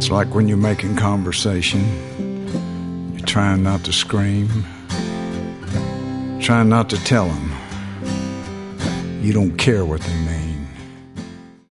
It's like when you're making conversation, you're trying not to scream, trying not to tell them you don't care what they mean.